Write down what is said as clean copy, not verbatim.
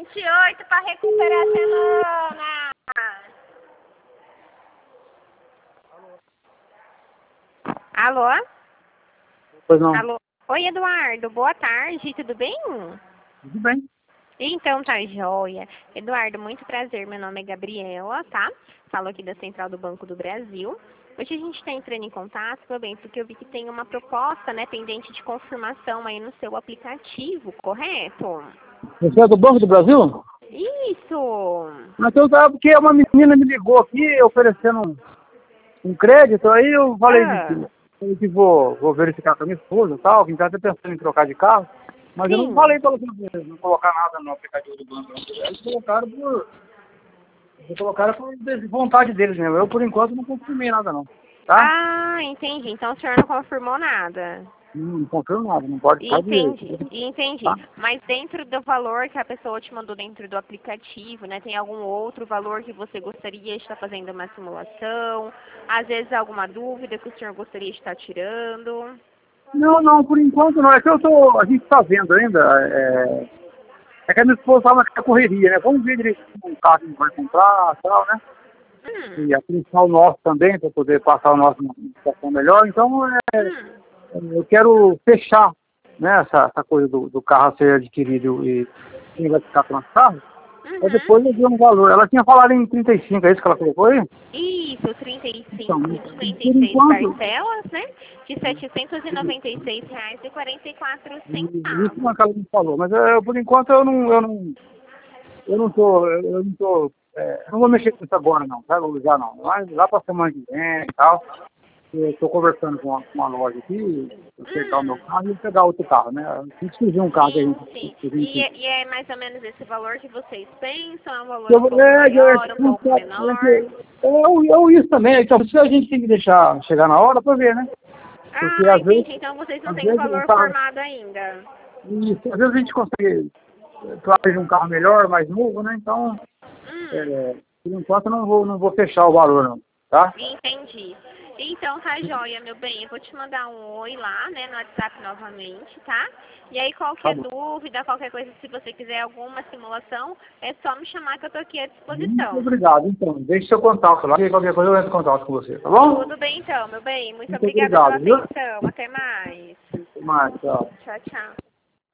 28 para recuperar a semana. Alô? Pois não. Alô? Oi, Eduardo. Boa tarde. Tudo bem? Tudo bem. Então, tá joia. Eduardo, muito prazer. Meu nome é Gabriela, tá? Falo aqui da Central do Banco do Brasil. Hoje a gente está entrando em contato, meu bem, porque eu vi que tem uma proposta, né, pendente de confirmação aí no seu aplicativo, correto? Você é do Banco do Brasil? Isso! Mas eu sabe porque uma menina me ligou aqui oferecendo um crédito, aí eu falei que vou verificar com a minha esposa e tal, que a gente tá pensando em trocar de carro, mas eu não Sim. falei para ela não colocar nada no aplicativo do banco. Eles colocaram por vontade deles mesmo. Eu, por enquanto, não confirmei nada não, tá? Ah, entendi. Então o senhor não confirmou nada. Não confirmo nada, não pode ficar Entendi. tá? Mas dentro do valor que a pessoa te mandou dentro do aplicativo, né, tem algum outro valor que você gostaria de estar fazendo uma simulação? Às vezes alguma dúvida que o senhor gostaria de estar tirando? Não, por enquanto não. É que a gente está vendo ainda. É que a minha esposa estava naquela correria, né? Vamos ver direitinho o carro que a gente vai comprar e tal, né? E aplicar o nosso também, para poder passar o nosso numa situação melhor. Então, eu quero fechar, né, essa coisa do carro a ser adquirido e quem vai ficar com o carro. Aí depois eu vi um valor. Ela tinha falado em 35, é isso que ela colocou aí? Isso, 35, Então, por 56 enquanto, parcelas, né? De R$ 796,44. isso não é que ela me falou, mas por enquanto eu não tô, eu não vou mexer com isso agora não, sabe? Já não. Mas lá pra semana que vem e tal, eu tô conversando com uma loja aqui, acertar o meu carro e pegar outro carro, né? Tem que surgir um carro que a Sim. gente... E é mais ou menos esse valor que vocês pensam? É um valor Eu, um pouco maior, um pouco menor? isso também, então por isso a gente tem que deixar chegar na hora pra ver, né? Porque Ah, às vezes, entendi. Então vocês não às têm o vezes o valor carro, formado ainda. às vezes a gente consegue trazer um carro melhor, mais novo, né? Então, por enquanto eu não vou fechar o valor não, tá? Entendi. Então tá joia, meu bem. Eu vou te mandar um oi lá, né, no WhatsApp novamente, tá? E aí Tá qualquer bom. dúvida, qualquer coisa, se você quiser alguma simulação, é só me chamar que eu tô aqui à Muito disposição. obrigado, então. Deixe seu contato lá, e qualquer coisa eu entro em contato com você, tá bom? Tudo bem então, meu bem. Muito Muito obrigada pela obrigado, viu? atenção. Até mais. Até mais, tchau. Tchau, tchau.